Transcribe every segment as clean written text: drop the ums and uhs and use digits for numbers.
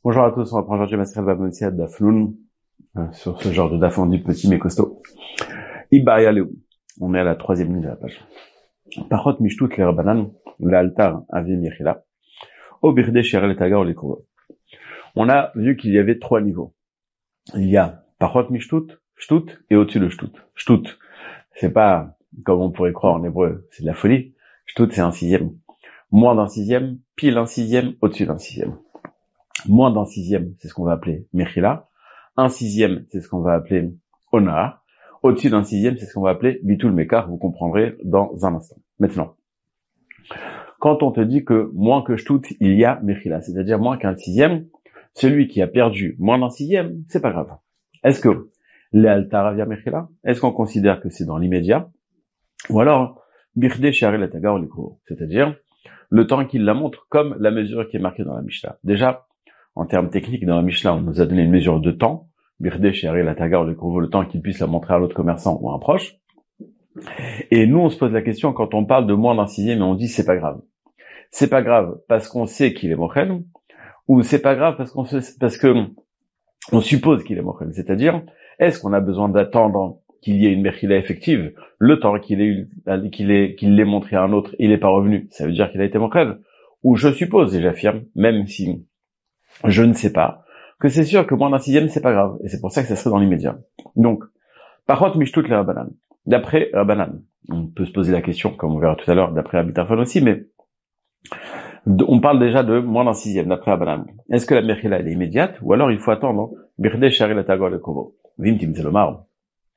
Bonjour à tous, on reprend aujourd'hui Maserel Babonsia d'Afnoun, sur ce genre de daf, on dit petit mais costaud. Ibaïa Léou. On est à la troisième ligne de la page. Parot mishtout le rabanan, l'altar avi michila, au birde sherel et tagar les koureux. On a vu qu'il y avait trois niveaux. Il y a parot mishtout, shtout, et au-dessus le shtout. Shtout, c'est pas comme on pourrait croire en hébreu, c'est de la folie. Shtout, c'est un sixième. Moins d'un sixième, pile un sixième, au-dessus d'un sixième. Moins d'un sixième, c'est ce qu'on va appeler Mechila. Un sixième, c'est ce qu'on va appeler Ona. Au-dessus d'un sixième, c'est ce qu'on va appeler Bitul Mekar. Vous comprendrez dans un instant. Maintenant, quand on te dit que moins que Shtout, il y a Mechila, c'est-à-dire moins qu'un sixième, celui qui a perdu moins d'un sixième, c'est pas grave. Est-ce que l'Altar via Mechila, est-ce qu'on considère que c'est dans l'immédiat? Ou alors, Birde Share la Tagar Likro, c'est-à-dire le temps qu'il la montre comme la mesure qui est marquée dans la Mishnah. Déjà, en termes techniques, dans la Mishnah, on nous a donné une mesure de temps, Birde, Chéri, la Tagar, le temps qu'il puisse la montrer à l'autre commerçant ou à un proche. Et nous, on se pose la question quand on parle de moins d'un sixième et on dit c'est pas grave. C'est pas grave parce qu'on sait qu'il est mochel, ou c'est pas grave parce que on suppose qu'il est mochel. C'est-à-dire, est-ce qu'on a besoin d'attendre qu'il y ait une mechila effective, le temps qu'il l'ait montré à un autre, il n'est pas revenu, ça veut dire qu'il a été mochel? Ou je suppose, et j'affirme, même si je ne sais pas, que c'est sûr que moins d'un sixième, c'est pas grave. Et c'est pour ça que ça serait dans l'immédiat. Donc, par contre, mishtout le Rabbanan. D'après Rabbanan, on peut se poser la question, comme on verra tout à l'heure, d'après Abitafon aussi, mais on parle déjà de moins d'un sixième, d'après Rabbanan. Est-ce que la mechila, elle est immédiate, ou alors il faut attendre, birde shari la tagor le kovo, vim tim zelomar.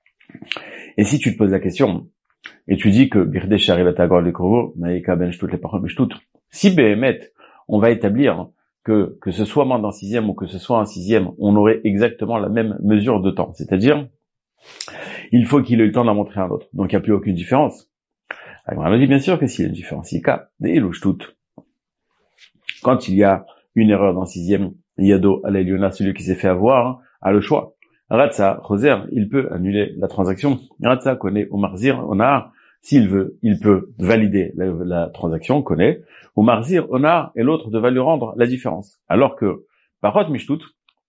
Et si tu te poses la question, et tu dis que birde shari la tagor le kovo, naïka ben shtout le parot mishtout, si behemet, on va établir que ce soit moins d'un sixième ou que ce soit un sixième, on aurait exactement la même mesure de temps. C'est-à-dire, il faut qu'il ait eu le temps d'en montrer un autre. Donc, il n'y a plus aucune différence. Alors, on a dit bien sûr que s'il y a une différence, il y a des toutes. Quand il y a une erreur d'un sixième, Yado à l'Eliona, celui qui s'est fait avoir, a le choix. Ratsa, Roser, il peut annuler la transaction. Ratsa connaît au Marzir, on a, s'il veut, il peut valider la transaction, connaît. Au Marzir, on a, et l'autre devait lui rendre la différence. Alors que, par contre, Mishtout,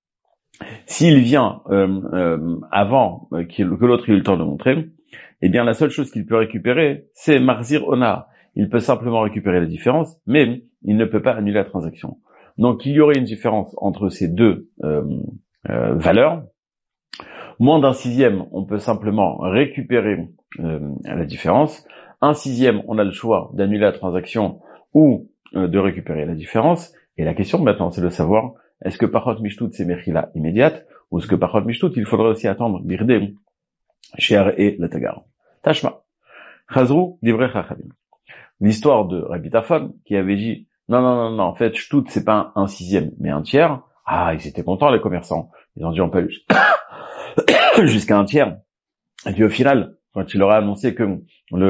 s'il vient avant que l'autre ait eu le temps de montrer, eh bien la seule chose qu'il peut récupérer, c'est Marzir Ona. Il peut simplement récupérer la différence, mais il ne peut pas annuler la transaction. Donc il y aurait une différence entre ces deux valeurs. Moins d'un sixième, on peut simplement récupérer la différence. Un sixième, on a le choix d'annuler la transaction ou de récupérer la différence. Et la question maintenant, c'est de savoir, est-ce que parot mishtout c'est mechila immédiate, ou est-ce que parot mishtout il faudrait aussi attendre birde, cher et la tagar. Tashma. Chazrou, divrei chachamim. L'histoire de Rabbi Tafon, qui avait dit, non, en fait, shtout c'est pas un sixième, mais un tiers. Ah, ils étaient contents, les commerçants. Ils ont dit, on peut aller jusqu'à un tiers. Et puis au final, quand il leur a annoncé que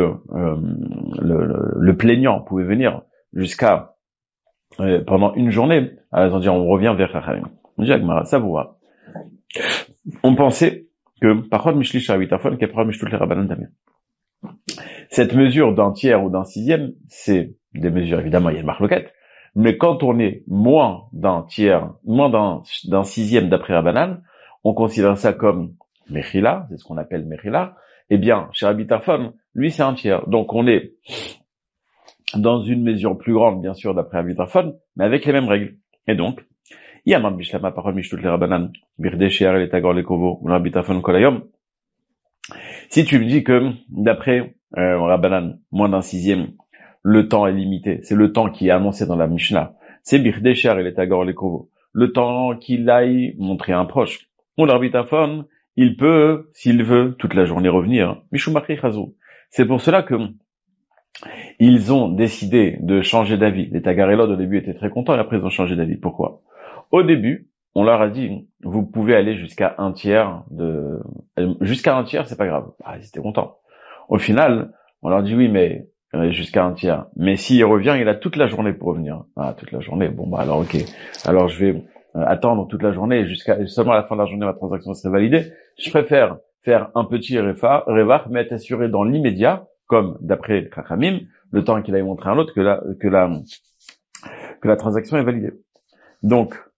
le plaignant pouvait venir jusqu'à pendant une journée, ils ont dit on revient vers Chachamim. On dit Agmara, ça vous va. On pensait que par contre Mishli Shavitafon, qui par Mishtout le Rabbanan Damien. Cette mesure d'un tiers ou d'un sixième, c'est des mesures, évidemment, il y a une marloquette, mais quand on est moins d'un tiers, moins d'un sixième d'après Rabbanan, on considère ça comme Mechila, c'est ce qu'on appelle Mechila. Eh bien, chez Rabbi Tafon, lui, c'est un tiers. Donc, on est dans une mesure plus grande, bien sûr, d'après Rabbi Tafon, mais avec les mêmes règles. Et donc, Yaman Bishlama Parol Mishtout le Rabbanan, Birde Shear et Tagor le Kovo, ou Rabbi Tafon Kolayom. Si tu me dis que, d'après Rabbanan, moins d'un sixième, le temps est limité, c'est le temps qui est annoncé dans la Mishnah, c'est Birde Shear et Tagor le Kovo, le temps qu'il aille montrer à un proche. Ou Rabbi Tafon, il peut, s'il veut, toute la journée revenir. Mishumachri Chazou. C'est pour cela que ils ont décidé de changer d'avis. Les Tagarelod, au début, étaient très contents et après, ils ont changé d'avis. Pourquoi? Au début, on leur a dit, vous pouvez aller jusqu'à un tiers, c'est pas grave. Ah, ils étaient contents. Au final, on leur dit oui, mais jusqu'à un tiers. Mais s'il revient, il a toute la journée pour revenir. Ah, toute la journée. Bon, bah alors ok. Alors je vais attendre toute la journée jusqu'à seulement à la fin de la journée ma transaction serait validée. Je préfère faire un petit révar, mais être assuré dans l'immédiat, comme d'après Chachamim, le temps qu'il aille montrer à l'autre que la transaction est validée. Donc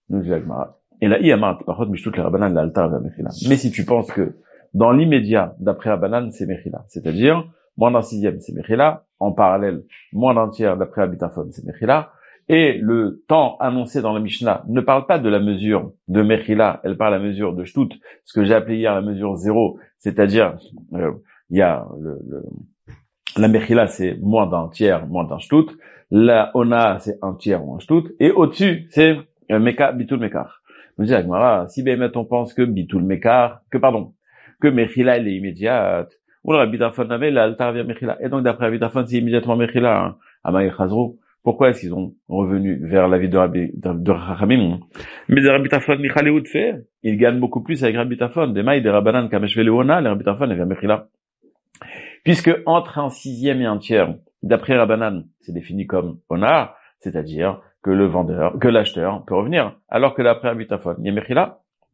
nous dit la Gemara. Et là, Iyamar, par contre, la Rabbanan, la Altar, la Mechila. Mais si tu penses que, dans l'immédiat, d'après Rabbanan, c'est Mechila. C'est-à-dire, moins d'un sixième, c'est Mechila. En parallèle, moins d'un tiers, d'après Abitafon, c'est Mechila. Et le temps annoncé dans la Mishnah ne parle pas de la mesure de Mechila, elle parle de la mesure de Shtut, ce que j'ai appelé hier la mesure 0, c'est-à-dire, il y a la Mechila, c'est moins d'un tiers, moins d'un Shtut. La Ona, c'est un tiers ou un Shtut. Et au-dessus, c'est Bitul Mekar. Je me dis, Agmara, si Bémet on pense que Bitul Mekar, que Mechila, elle est immédiate, ou le Rabbi Tarfon avait l'altar via Mechila. Et donc, d'après Rabbi Tarfon, c'est immédiatement Mechila, hein. Amaï Chazrou. Pourquoi est-ce qu'ils ont revenu vers la vie de Rachamim? Mais Rabbi Tarfon, Michaleout fait, il gagne beaucoup plus avec Rabbi Tarfon. Des mailles, des Rabbanan, Kameshve Leona, les Rabbi Tarfon, et via Mechila. Puisque entre un sixième et un tiers, d'après Rabbanan, c'est défini comme Ona, c'est-à-dire que l'acheteur peut revenir, alors que d'après Rabbi Tarfon, il y a Mechila.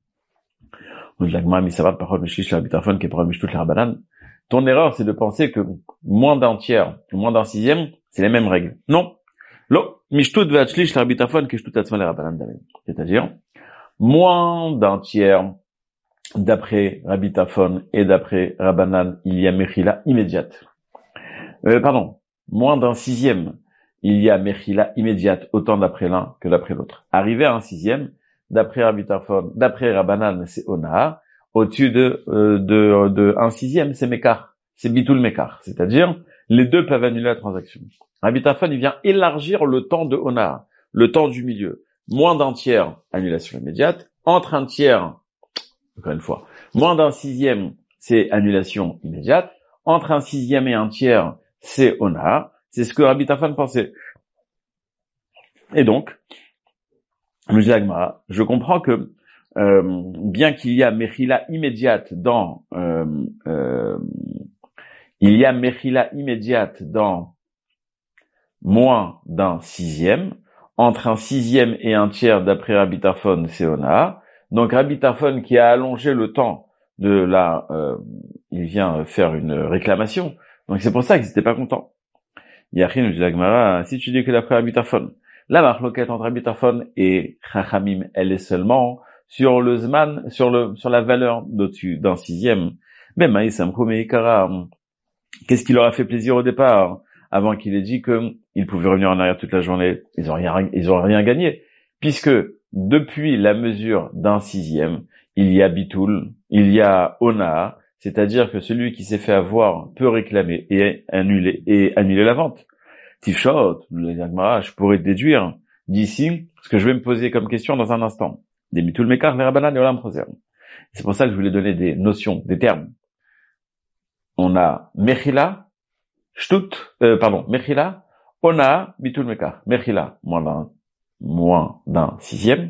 Ton erreur, c'est de penser que moins d'un tiers, moins d'un sixième, c'est les mêmes règles. Non. C'est-à-dire, moins d'un tiers, d'après Rabbi Tarfon et d'après Rabbanan, il y a Mechila immédiate. Moins d'un sixième, il y a Mechila immédiate, autant d'après l'un que d'après l'autre. Arrivé à un sixième, d'après Rabbi Tarfon, d'après Rabbanan, c'est Ona. Au-dessus de un sixième, c'est Mekar. C'est Bitul Mekar. C'est-à-dire, les deux peuvent annuler la transaction. Rabbi Tarfon, il vient élargir le temps de Ona, le temps du milieu. Moins d'un tiers, annulation immédiate. Entre un tiers, encore une fois, moins d'un sixième, c'est annulation immédiate. Entre un sixième et un tiers, c'est Ona. C'est ce que Rabbi Tarfon pensait. Et donc, je comprends que bien qu'il y a Mechila immédiate dans moins d'un sixième, entre un sixième et un tiers d'après Rabbi Tarfon, c'est Ona. Donc Rabbi Tarfon qui a allongé le temps de il vient faire une réclamation. Donc c'est pour ça qu'ils n'étaient pas contents. Yachin nous dit la Gemara, si tu dis que d'après Rabbi Tarfon, la marloquette entre Rabbi Tarfon et Chachamim, elle est seulement sur le Zman, sur la valeur d'au-dessus d'un sixième. Mais Maïs Ikara, qu'est-ce qui leur a fait plaisir au départ, avant qu'il ait dit qu'ils pouvaient revenir en arrière toute la journée? Ils ont rien gagné. Puisque, depuis la mesure d'un sixième, il y a Bitul, il y a Ona, c'est-à-dire que celui qui s'est fait avoir peut réclamer et annuler la vente. Tifshot, je pourrais déduire d'ici ce que je vais me poser comme question dans un instant. Des Bitul Mekar, les Rabbanan et Olam Choser. C'est pour ça que je voulais donner des notions, des termes. On a Mechila, Mechila, Ona, Bitul Mekar. Mechila, moins d'un sixième.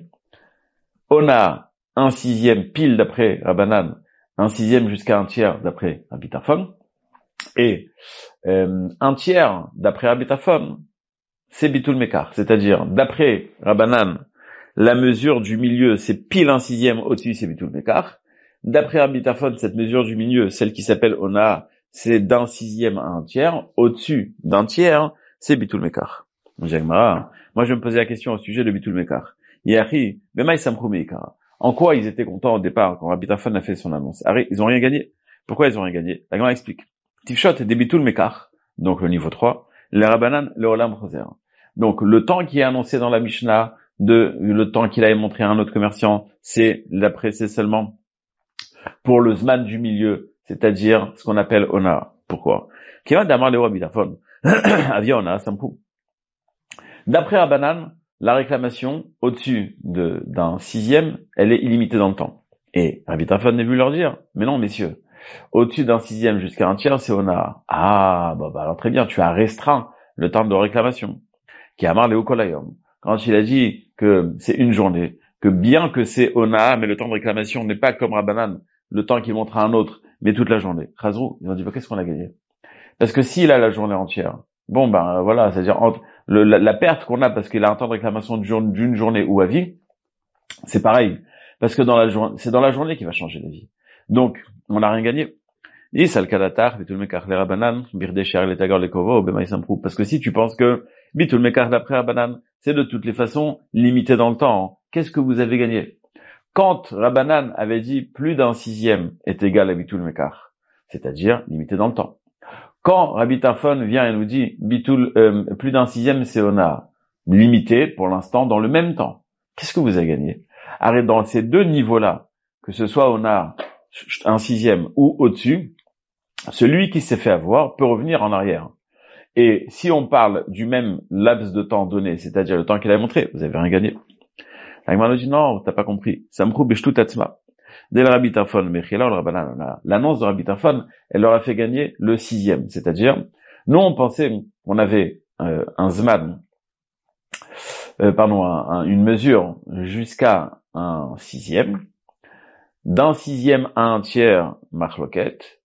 Ona, un sixième pile d'après Rabbanan, un sixième jusqu'à un tiers d'après Rabbi Tarfon. Et un tiers d'après Rabbi Tarfon, c'est Bitul Mekar. C'est-à-dire, d'après Rabbanan, la mesure du milieu, c'est pile un sixième, au-dessus, c'est Bitul Mekar. D'après Rabbi Tarfon, cette mesure du milieu, celle qui s'appelle Ona, c'est d'un sixième à un tiers. Au-dessus d'un tiers, c'est Bitul Mekar. Moi, je vais me poser la question au sujet de Bitul Mekar. Yahi, Bemaï Samchou Meikara. En quoi ils étaient contents au départ quand Rabbi Tarfon a fait son annonce? Ils ont rien gagné. Pourquoi ils ont rien gagné? La Gemara explique. Tifshot et des Bitul Mekar, donc le niveau 3, les Rabbanan, le Olam Choser. Donc le temps qui est annoncé dans la Mishnah, le temps qu'il avait montré à un autre commerçant, c'est seulement pour le Zman du milieu, c'est-à-dire ce qu'on appelle Ona. Pourquoi? D'après Rabbanan, la réclamation au-dessus d'un sixième, elle est illimitée dans le temps. Et Rabbi Tarfon est venu leur dire, mais non messieurs, au-dessus d'un sixième jusqu'à un tiers, c'est Ona. Alors très bien, tu as restreint le temps de réclamation. Qui amar Léo Kolayom. Quand il a dit que c'est une journée, que bien que c'est Ona, mais le temps de réclamation n'est pas comme Rabbanan, le temps qu'il montre à un autre, mais toute la journée. Chazrou, ils ont dit, qu'est-ce qu'on a gagné? Parce que s'il a la journée entière, voilà, c'est-à-dire la perte qu'on a parce qu'il a un temps de réclamation d'une journée ou à vie, c'est pareil. Parce que c'est dans la journée qu'il va changer la vie. Donc, on n'a rien gagné. Parce que si tu penses que Bitul Mekar d'après Rabbanan, c'est de toutes les façons limité dans le temps, qu'est-ce que vous avez gagné? Quand Rabbanan avait dit plus d'un sixième est égal à Bitul Mekar, c'est-à-dire limité dans le temps. Quand Rabbi Tarfon vient et nous dit plus d'un sixième c'est Onar, limité pour l'instant dans le même temps, qu'est-ce que vous avez gagné? Arrête dans ces deux niveaux-là, que ce soit Onar, un sixième ou au-dessus, celui qui s'est fait avoir peut revenir en arrière. Et si on parle du même laps de temps donné, c'est-à-dire le temps qu'il a montré, vous avez rien gagné. L'Agmara nous dit non, t'as pas compris. Samchou beshtu tatzma. Dès le Rabbi Tarfon, Mechila, le Rabbanan, l'annonce de Rabbi Tarfon, elle leur a fait gagner le sixième. C'est-à-dire, nous on pensait qu'on avait un zman, une mesure jusqu'à un sixième, d'un sixième à un tiers, marloquette,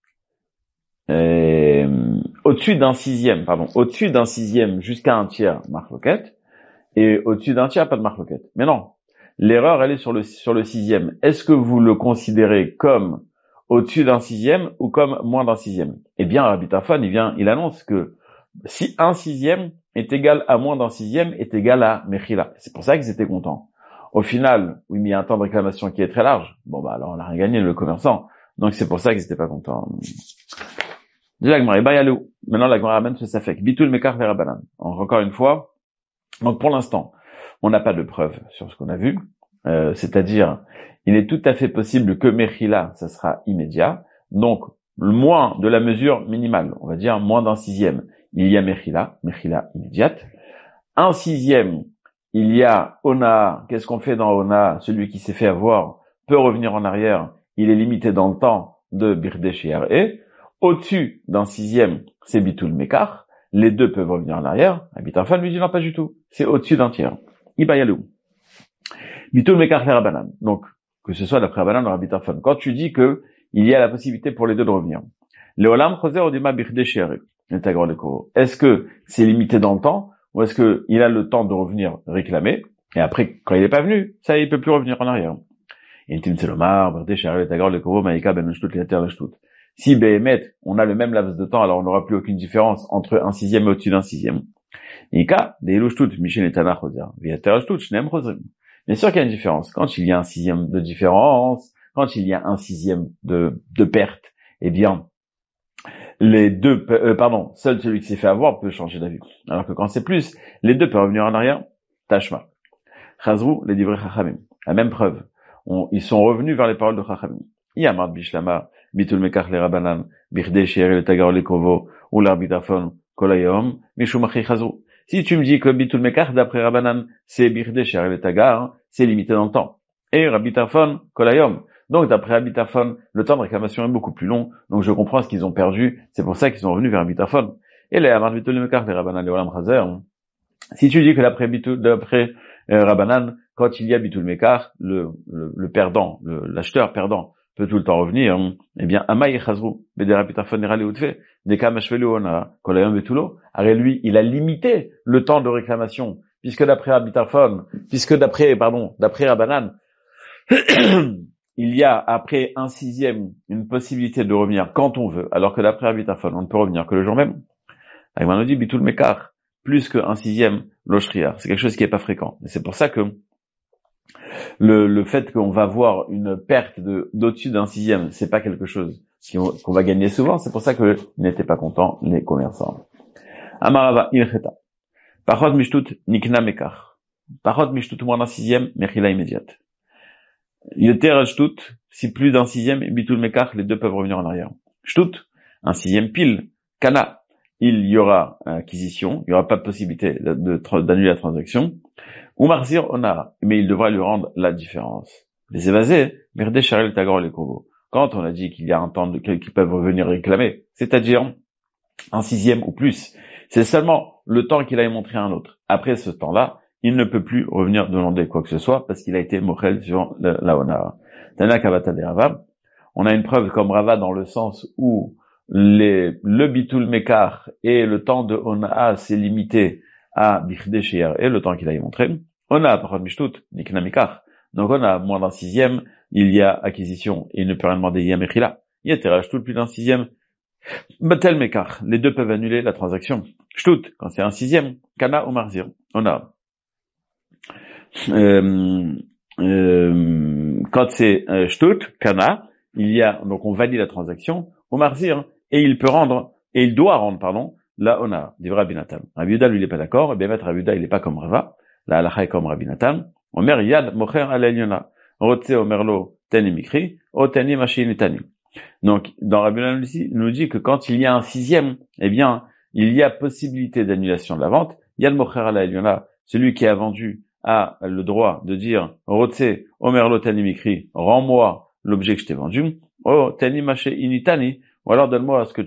au-dessus d'un sixième jusqu'à un tiers, marloquette, et au-dessus d'un tiers, pas de marloquette. Mais non. L'erreur, elle est sur le sixième. Est-ce que vous le considérez comme au-dessus d'un sixième ou comme moins d'un sixième? Eh bien, Rabbi Tarfon, il annonce que si un sixième est égal à moins d'un sixième, est égal à Mechila. C'est pour ça qu'ils étaient contents. Au final, oui, mais il y a un temps de réclamation qui est très large. Bon, bah, alors, on a rien gagné, le commerçant. Donc, c'est pour ça qu'ils étaient pas contents. Maintenant, la Gemara ramène ce safek. Bitul Mekar vers Rabbanan. Encore une fois. Donc, pour l'instant, on n'a pas de preuve sur ce qu'on a vu, c'est-à-dire, il est tout à fait possible que Mechila, ça sera immédiat, donc moins de la mesure minimale, on va dire moins d'un sixième, il y a Mechila immédiate. Un sixième, il y a Ona, qu'est-ce qu'on fait dans Ona? Celui qui s'est fait avoir peut revenir en arrière, il est limité dans le temps de Birdesh et au-dessus d'un sixième, c'est Bitul Mekar, les deux peuvent revenir en arrière. Rabbi Tarfon lui dit non, pas du tout, c'est au-dessus d'un tiers. Ibayalou. Bitul Mekar le Rabbanan. Donc, que ce soit d'après Rabbanan ou Rabbi Tarfon. Quand tu dis que il y a la possibilité pour les deux de revenir. Leolam choser odima birde shere. Est-ce que c'est limité dans le temps, ou est-ce que il a le temps de revenir réclamer, et après, quand il est pas venu, ça, il peut plus revenir en arrière. Si Behemet, on a le même laps de temps, alors on n'aura plus aucune différence entre un sixième et au-dessus d'un sixième. Bien sûr qu'il y a une différence. Quand il y a un sixième de différence, quand il y a un sixième de perte, eh bien, les deux, seul celui qui s'est fait avoir peut changer d'avis. Alors que quand c'est plus, les deux peuvent revenir en arrière. Tashma. Chazrou, les divrei chachamim. La même preuve. Ils sont revenus vers les paroles de chachamim. Yamad bishlama, bitul mekach le rabanan, birde shi'er le tagar le kovo, ou l'Rabbi Tarfon, kolayom, mishum achi chazrou. Si tu me dis que bitul mekach d'après Rabbanan, c'est birde shi'er le tagar, c'est limité dans le temps. Et Rabbi Tarfon, kolayom. Donc, d'après Rabbi Tarfon, le temps de réclamation est beaucoup plus long. Donc, je comprends ce qu'ils ont perdu. C'est pour ça qu'ils sont revenus vers Rabbi Tarfon. Et les Amar bitul mekach le rabanan le olam chazer. Si tu dis que d'après Rabbanan, quand il y a bitul mekach, le perdant, l'acheteur perdant, peut tout le temps revenir, eh bien, Amay Chazrou, Bede Rabbi Tarfon Nera Leutfe, Deka Mashvelu Ona, Kolayom Betulo, Arrête lui, il a limité le temps de réclamation, puisque d'après Rabbanan, il y a, après un sixième, une possibilité de revenir quand on veut, alors que d'après Rabbi Tarfon, on ne peut revenir que le jour même. Agman nous dit, Bitul Mekar, plus qu'un sixième, l'Oshriar. C'est quelque chose qui est pas fréquent. Et c'est pour ça que le fait qu'on va voir une perte d'au-dessus d'un sixième, c'est pas quelque chose qu'on va gagner souvent. C'est pour ça que ils n'étaient pas contents, les commerçants. Amarava, ilcheta. Parot mishtut, nikna mekar. Parot mishtut, moins d'un sixième, mechila immédiate. Il était rajtut, si plus d'un sixième, bitul mekar, les deux peuvent revenir en arrière. Shtut, un sixième pile, kana. Il y aura acquisition, il n'y aura pas de possibilité d'annuler la transaction. Ou marzir onara, mais il devra lui rendre la différence. Les évasés, merde charel tagor les kovo. Quand on a dit qu'il y a un temps qu'ils peuvent revenir réclamer, c'est-à-dire un sixième ou plus, c'est seulement le temps qu'il a montré à un autre. Après ce temps-là, il ne peut plus revenir demander quoi que ce soit parce qu'il a été mochel sur la onara. Tana kavata de Rava. On a une preuve comme Rava dans le sens où le bitul mekar et le temps de onaa s'est limité à birde shi'er et le temps qu'il a montré. On a parot mishtut, nikna mekar. Donc on a moins d'un sixième, il y a acquisition et il ne peut rien demander, il y a mechila. Il y a tirage tout plus d'un sixième. Batel mekar. Les deux peuvent annuler la transaction. Shtut, quand c'est un sixième. Kana ou marzir. On a. quand c'est shtut, kana, donc on valide la transaction, au marzir, et il doit rendre, la ona, dit Rabbi Natan. Rabbi Yehuda, lui, il est pas d'accord, et bien Rabbi Yehuda, il est pas comme Rava, la halacha est comme Rabbi Natan. Omer yad mocher al elyona, rotse omerlo teni mikri, o teni machin tani. Donc, dans Rabbi Natan, il nous dit que quand il y a un sixième, eh bien, il y a possibilité d'annulation de la vente. Yad mocher al elyona, celui qui a vendu a le droit de dire rotse omerlo teni mikri, rends-moi l'objet que je t'ai vendu, o teni machin initani, ou alors donne-moi ce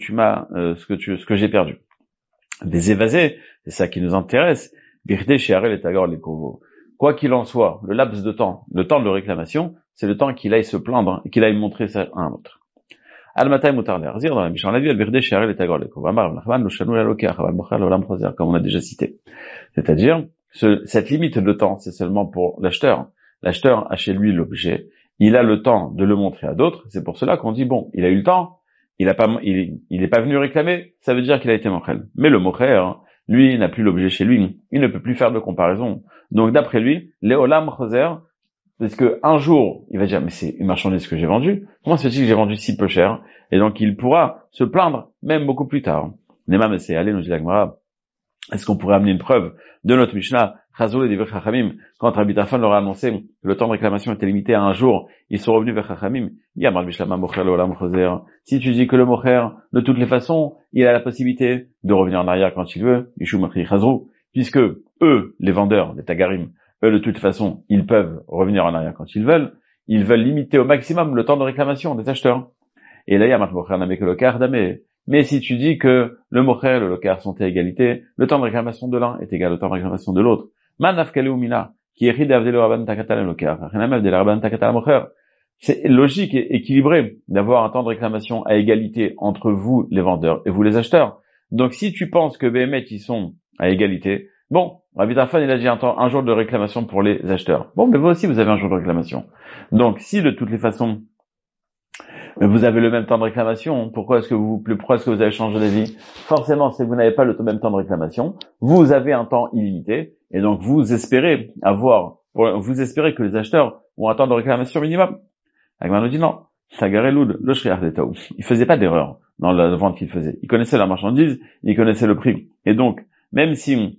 que j'ai perdu. Des évasés, c'est ça qui nous intéresse. Birde shiarel et tagor les kovo. Quoi qu'il en soit, le laps de temps, le temps de réclamation, c'est le temps qu'il aille se plaindre et qu'il aille montrer ça à un autre. Al-Matay Mutar Lerzir, dans la Mishnah, on l'a vu, Al-Birde shiarel et tagor les kovo. Amar Nachman, lo shanu la lokar, aval mochal olam choser, comme on a déjà cité. C'est-à-dire, cette limite de temps, c'est seulement pour l'acheteur. L'acheteur a chez lui l'objet. Il a le temps de le montrer à d'autres. C'est pour cela qu'on dit, bon, il a eu le temps. Il est pas venu réclamer, ça veut dire qu'il a été mochel. Mais le mocher, lui, il n'a plus l'objet chez lui, il ne peut plus faire de comparaison. Donc d'après lui, Léolam Choser, parce que un jour, il va dire, mais c'est une marchandise que j'ai vendue, comment se fait-il que j'ai vendu si peu cher? Et donc il pourra se plaindre, même beaucoup plus tard. Nema Messé, allez, nous dit la Gemara, est-ce qu'on pourrait amener une preuve de notre Mishnah, Chazol et Divrei Chachamim, quand Rabbi Tarfon leur a annoncé que le temps de réclamation était limité à un jour, ils sont revenus vers Chachamim, Yamar Bishlama Mocher Leolam Choser. Si tu dis que le Mocher, de toutes les façons, il a la possibilité de revenir en arrière quand il veut, Yishu Makri Chazrou, puisque eux, les vendeurs, les Tagarim, eux, de toute façon, ils peuvent revenir en arrière quand ils veulent limiter au maximum le temps de réclamation des acheteurs. Et là, Yamar Mocher Namek Lokar Damé. Mais si tu dis que le mocher et le locar sont à égalité, le temps de réclamation de l'un est égal au temps de réclamation de l'autre. Manaf Kaleumina, qui est d'Avdelo Rabban Takata le locar, Renamel de Rabban Takata le mocher. C'est logique et équilibré d'avoir un temps de réclamation à égalité entre vous, les vendeurs, et vous, les acheteurs. Donc, si tu penses que BMH, ils sont à égalité, bon, Rabbi Tarfon, il a dit un jour de réclamation pour les acheteurs. Bon, mais vous aussi, vous avez un jour de réclamation. Donc, si de toutes les façons, vous avez le même temps de réclamation, pourquoi est-ce que vous avez changé d'avis? Forcément, si vous n'avez pas le même temps de réclamation, vous avez un temps illimité, et donc vous espérez que les acheteurs ont un temps de réclamation minimum. Agman nous dit non, Tagareloud, le shriar d'Etaou. Il faisait pas d'erreur dans la vente qu'il faisait. Il connaissait la marchandise, il connaissait le prix. Et donc, même si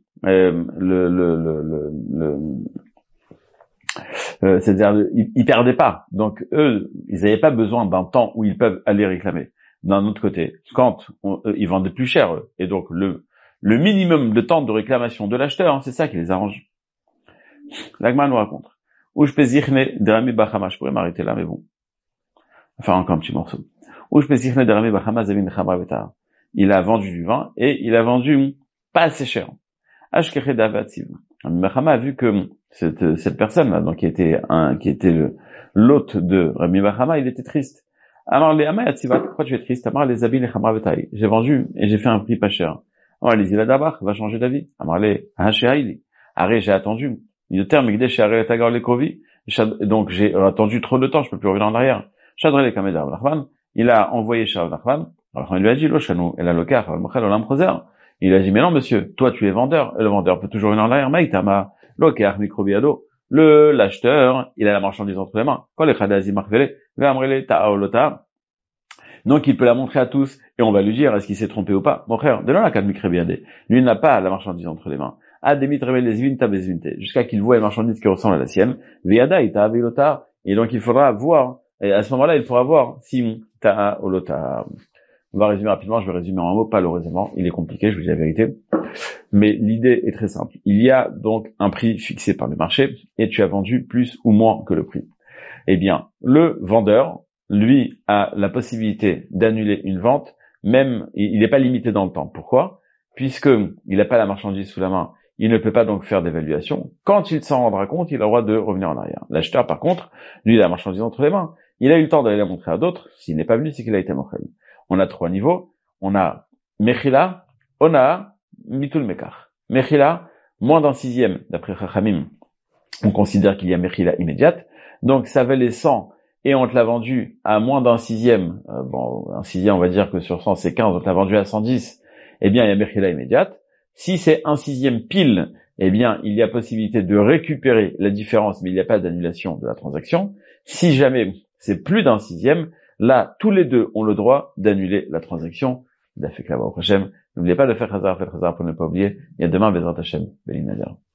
c'est-à-dire ils perdaient pas. Donc eux, ils n'avaient pas besoin d'un temps où ils peuvent aller réclamer. D'un autre côté, quand ils vendaient plus cher, eux, et donc le minimum de temps de réclamation de l'acheteur, c'est ça qui les arrange. L'Agma nous raconte. Où je peux zirne derami bachama, je pourrais m'arrêter là, mais bon. Enfin, encore un petit morceau. Où je peux zirne derami bachama zavin chamra veta. Il a vendu du vin et il a vendu pas assez cher. Ashkere davatsiv. Bachama a vu que cette personne là, donc qui était l'hôte de Rabbi Bachama, il était triste. Alors les Amay Atzivat, pourquoi tu es triste? Amar les Abil et Chamra Vetaï. J'ai vendu et j'ai fait un prix pas cher. Alors les Iladabach va changer d'avis. Amar les Hachehaïli. Arrête, j'ai attendu. Le terme Gde Sheare Tagar les Kovi. Donc j'ai attendu trop de temps, je peux plus revenir en arrière. Shadre les Kameda Nachman. Il a envoyé Shav Nachman. Alors il lui a dit, Lochanou, et la Lokar, Mochel Olam Choser. Il a dit, mais non, monsieur, toi, tu es vendeur. Le vendeur peut toujours venir en arrière. Maïtama, Lokar, Microbiado. L'acheteur, il a la marchandise entre les mains. Quand les Khadazi marquent donc il peut la montrer à tous, et on va lui dire, est-ce qu'il s'est trompé ou pas? Mon frère, de là, la calme Microbiade. Lui, il n'a pas la marchandise entre les mains. Jusqu'à qu'il voit une marchandise qui ressemble à la sienne. Viada, ita, vilota. Et donc il faudra voir, et à ce moment-là, il pourra voir si ta'a olota. On va résumer rapidement, je vais résumer en un mot, pas le raisonnement, il est compliqué, je vous dis la vérité. Mais l'idée est très simple. Il y a donc un prix fixé par le marché, et tu as vendu plus ou moins que le prix. Eh bien, le vendeur, lui, a la possibilité d'annuler une vente, même, il n'est pas limité dans le temps. Pourquoi? Puisque il n'a pas la marchandise sous la main, il ne peut pas donc faire d'évaluation. Quand il s'en rendra compte, il a le droit de revenir en arrière. L'acheteur, par contre, lui, il a la marchandise entre les mains. Il a eu le temps d'aller la montrer à d'autres. S'il n'est pas venu, c'est qu'il a été montré. On a 3 niveaux. On a Mechila, Ona, Mitul Mekar. Mechila, moins d'un sixième, d'après Chachamim. On considère qu'il y a Mechila immédiate. Donc, ça valait 100 et on te l'a vendu à moins d'un sixième. Un sixième, on va dire que sur 100, c'est 15. On te l'a vendu à 110. Eh bien, il y a Mechila immédiate. Si c'est un sixième pile, eh bien, il y a possibilité de récupérer la différence, mais il n'y a pas d'annulation de la transaction. Si jamais c'est plus d'un sixième, là, tous les deux ont le droit d'annuler la transaction. N'oubliez pas de faire Khazar pour ne pas oublier. Et à demain, Bezrat Hashem, Belinadar.